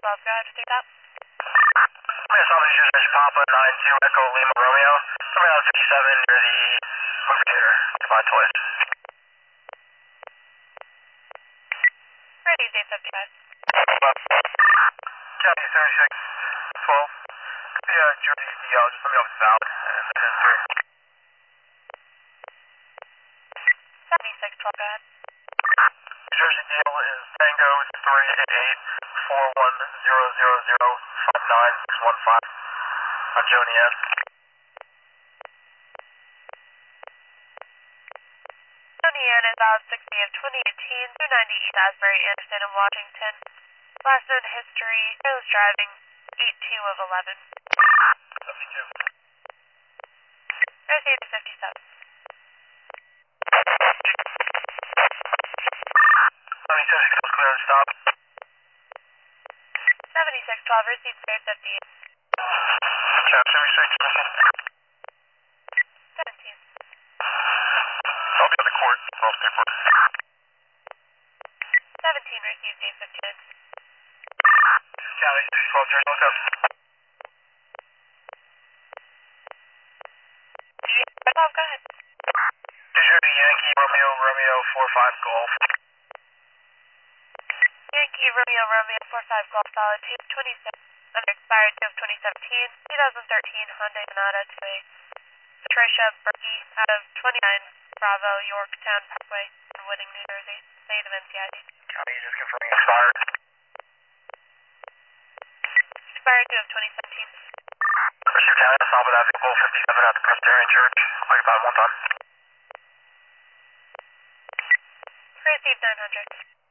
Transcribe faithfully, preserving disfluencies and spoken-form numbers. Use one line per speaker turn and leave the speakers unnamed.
twelve, go ahead with your top.
Yes, officers, there's Papa nine two Echo Lima Romeo. Somebody on fifty-seven near the movie theater, occupied twice.
Ready, eight fifty-five.
County thirty-six twelve. Yeah, Jersey D L, just let me know if it's out. And ten three.
seventy-six twelve, go ahead.
New Jersey D L is Tango three eight eight four one zero zero zero five nine six one five. On Joni S.
Joni Ann is out sixty of twenty eighteen, two ninety East Asbury, Anderson in Washington. Last known history, careless driving, eight two of eleven.
seventy-two.
Received to fifty-seven.
seventy-six, clear and stop.
seventy-six twelve, received to eight fifty-eight.
Chat seventy-six,
seventeen.
I'll be on the court. I'll stay put.
seventeen, received eight fifty-nine.
County six twelve, Jersey, look up.
twelve, go ahead.
New Jersey Yankee Romeo Romeo four five Golf.
Yankee Romeo Romeo four five Golf solid two twenty-six. Unexpired two of twenty seventeen, twenty thirteen Hyundai Sonata to a Patricia Berkey out of twenty-nine Bravo Yorktown Parkway in Wooding, New Jersey. State of N C I D.
County just confirming expired.
Expired two of twenty seventeen.
Christian County, Salvador Avenue, fifty-seven at the Presbyterian Church. Occupied one time.
Received nine hundred.